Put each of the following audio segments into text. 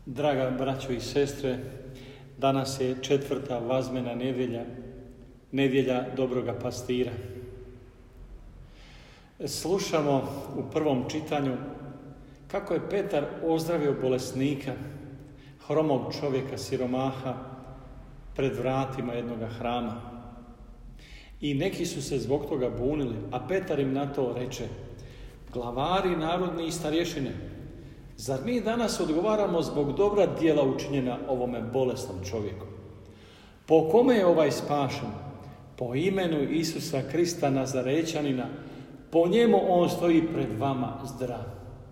Draga braćo i sestre, danas je 4. vazmena nedjelja, nedjelja dobroga pastira. Slušamo u prvom čitanju kako je Petar ozdravio bolesnika, hromog čovjeka, siromaha, pred vratima jednoga hrama. I neki su se zbog toga bunili, a Petar im na to reče: glavari narodni i starješine, zar mi danas odgovaramo zbog dobra djela učinjena ovome bolesnom čovjeku? Po kome je ovaj spašen? Po imenu Isusa Krista Nazarećanina, po njemu on stoji pred vama zdrav.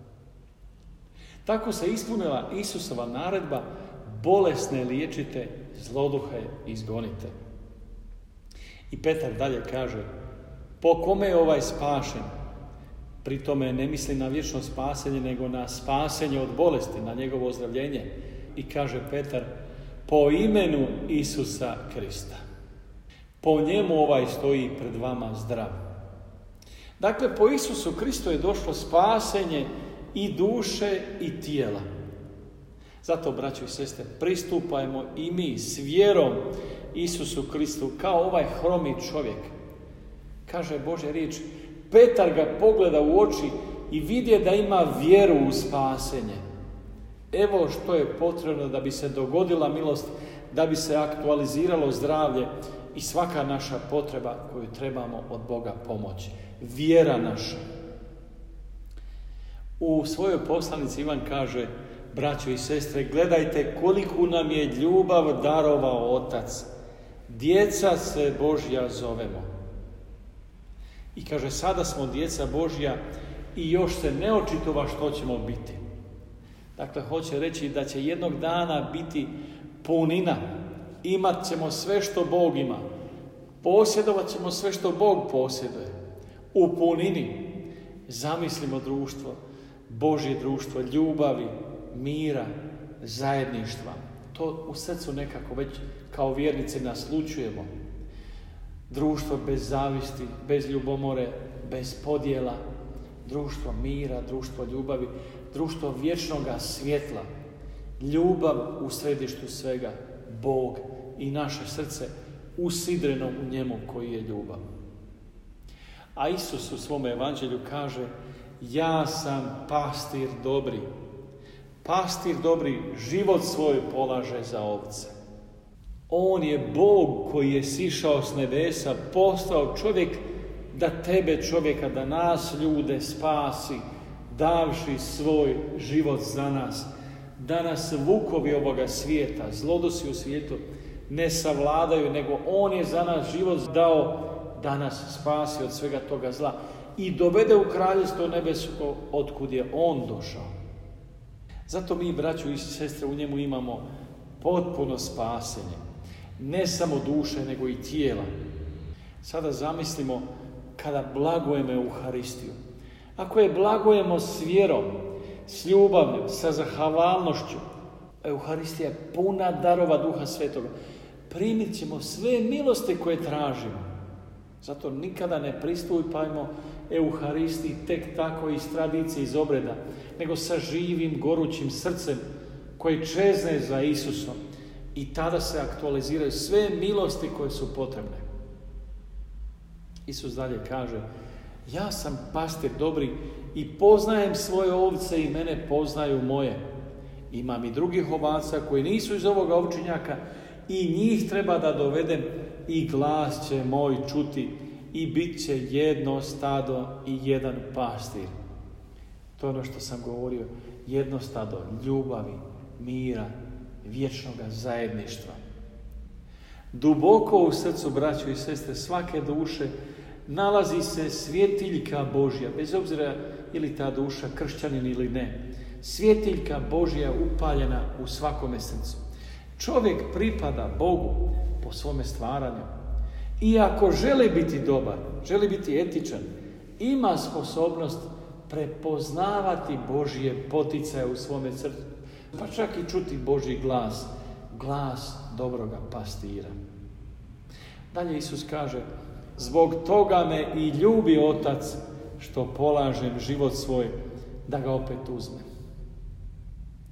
Tako se ispunila Isusova naredba: bolesne liječite, zloduhe izgonite. I Petar dalje kaže: po kome je ovaj spašen? Pri tome ne misli na vječno spasenje, nego na spasenje od bolesti, na njegovo ozdravljenje. I kaže Petar: po imenu Isusa Krista. Po njemu ovaj stoji pred vama zdrav. Dakle, po Isusu Kristu je došlo spasenje i duše i tijela. Zato, braćo i sestre, pristupajmo i mi s vjerom Isusu Kristu kao ovaj hromi čovjek. Kaže Božja riječ, Petar ga pogleda u oči i vidje da ima vjeru u spasenje. Evo što je potrebno da bi se dogodila milost, da bi se aktualiziralo zdravlje i svaka naša potreba koju trebamo od Boga pomoći. Vjera naša. U svojoj poslanici Ivan kaže: braćo i sestre, gledajte koliku nam je ljubav darovao Otac. Djeca se Božja zovemo. I kaže, sada smo djeca Božja i još se ne očitova što ćemo biti. Dakle, hoće reći da će jednog dana biti punina. Imat ćemo sve što Bog ima. Posjedovat ćemo sve što Bog posjeduje. U punini zamislimo društvo, Božje društvo, ljubavi, mira, zajedništva. To u srcu nekako već kao vjernici naslućujemo. Društvo bez zavisti, bez ljubomore, bez podjela, društvo mira, društvo ljubavi, društvo vječnoga svjetla, ljubav u središtu svega, Bog i naše srce usidreno u njemu koji je ljubav. A Isus u svom evanđelju kaže: ja sam pastir dobri. Pastir dobri život svoj polaže za ovce. On je Bog koji je sišao s nebesa, postao čovjek da tebe čovjeka, da nas ljude spasi, davši svoj život za nas. Da nas vukovi ovoga svijeta, zlodosi u svijetu ne savladaju, nego on je za nas život dao da nas spasi od svega toga zla i dovede u kraljevstvo nebesko otkud je on došao. Zato mi, braćo i sestre, u njemu imamo potpuno spasenje. Ne samo duše, nego i tijela. Sada zamislimo kada blagujemo Euharistiju. Ako je blagujemo s vjerom, s ljubavlju, sa zahvalnošću, Euharistija je puna darova Duha Svetoga. Primit ćemo sve milosti koje tražimo. Zato nikada ne pristupajmo Euharistiji tek tako iz tradicije, iz obreda, nego sa živim, gorućim srcem koje čezne za Isusom. I tada se aktualiziraju sve milosti koje su potrebne. Isus dalje kaže: ja sam pastir dobri i poznajem svoje ovce i mene poznaju moje. Imam i drugih ovaca koji nisu iz ovoga ovčinjaka i njih treba da dovedem i glas će moj čuti i bit će jedno stado i jedan pastir. To je ono što sam govorio. Jedno stado ljubavi, mira, vječnoga zajedništva. Duboko u srcu, braćo i sestre, svake duše nalazi se svjetiljka Božja, bez obzira je li ta duša kršćanin ili ne. Svjetiljka Božja upaljena u svakome srcu. Čovjek pripada Bogu po svome stvaranju. I ako želi biti dobar, želi biti etičan, ima sposobnost prepoznavati Božje poticaje u svome srcu, pa čak i čuti Božji glas, glas dobroga pastira. Dalje Isus kaže: zbog toga me i ljubi Otac, što polažem život svoj da ga opet uzme.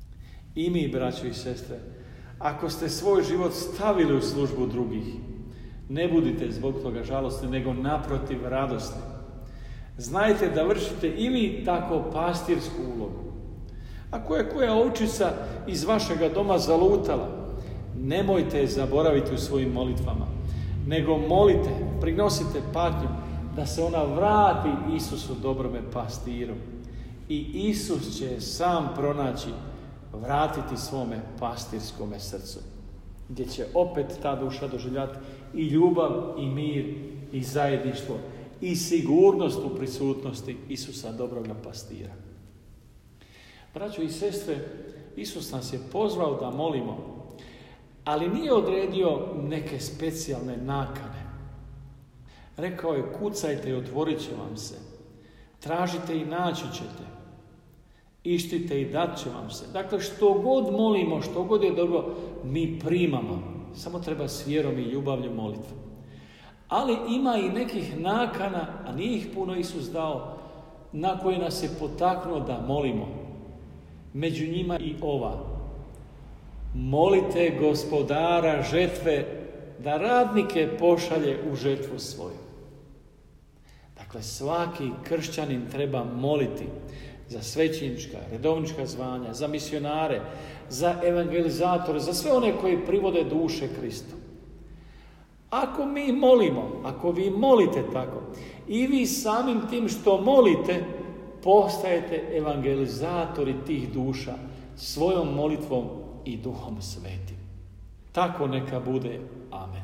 I mi, braćo i sestre, ako ste svoj život stavili u službu drugih, ne budite zbog toga žalosni, nego naprotiv radosni. Znajte da vršite i vi tako pastirsku ulogu. Ako je koja ovčica iz vašega doma zalutala, nemojte je zaboraviti u svojim molitvama, nego molite, prinosite patnju da se ona vrati Isusu dobrome pastiru. I Isus će je sam pronaći, vratiti svome pastirskome srcu, gdje će opet ta duša doživljati i ljubav, i mir, i zajedništvo, i sigurnost u prisutnosti Isusa dobroga pastira. Braćo i sestre, Isus nas je pozvao da molimo, ali nije odredio neke specijalne nakane. Rekao je: kucajte i otvorit će vam se, tražite i naći ćete, ištite i dat će vam se. Dakle, što god molimo, što god je dobro, mi primamo. Samo treba s vjerom i ljubavlju moliti. Ali ima i nekih nakana, a nije ih puno Isus dao, na koje nas je potaknuo da molimo. Među njima i ova: molite Gospodara žetve da radnike pošalje u žetvu svoju. Dakle, svaki kršćanin treba moliti za svećenička, redovnička zvanja, za misionare, za evangelizatore, za sve one koji privode duše Kristu. Ako mi molimo, ako vi molite tako, i vi samim tim što molite, postajete evangelizatori tih duša svojom molitvom i Duhom Svetim. Tako neka bude. Amen.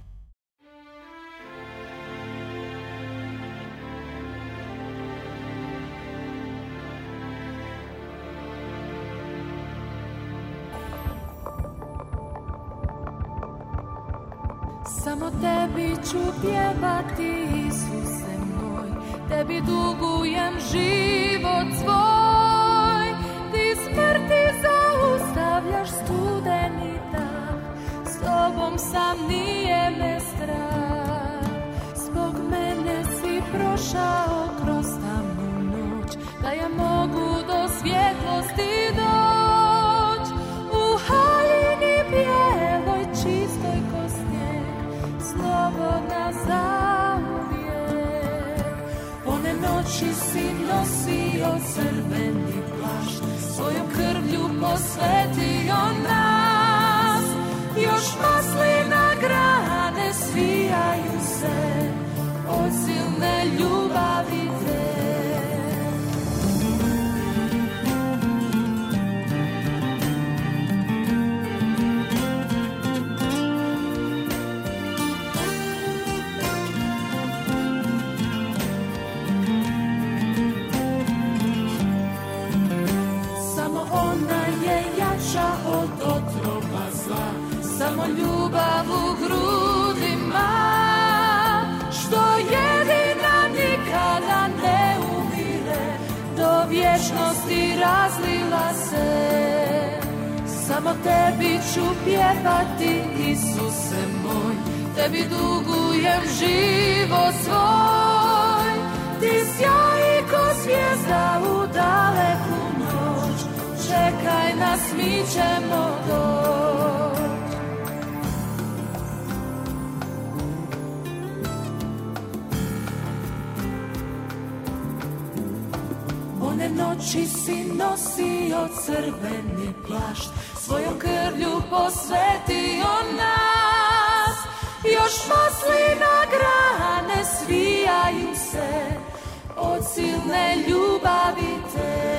Samo tebi ću pjevati, Isuse moj, tebi dugujem život svoj. Ti smrti zaustavljaš studeni dan, s tobom sam, nije me strah. Zbog mene si prošao kroz tamnu noć, da ja mogu do svjetlosti doć. U haljini bijeloj, čistoj ko snijeg, slobodna zauvijek. One noći si nosio crveni plašt, svojom krvlju posvetio nas. Još maslina grane svijaju se od silne ljubavi te. Od otrova zla, samo ljubav u grudima, što jedina nikada ne umire, do vječnosti razlila se. Samo tebi ću pjevati, Isuse moj, tebi dugujem život svoj. Ti sjaji ko zvijezda u daleku noć, čekaj nas, mi ćemo doći. One noći si nosio crveni plašt, svojom krvlju posvetio nas. Još maslina grane svijaju se od silne ljubavi te.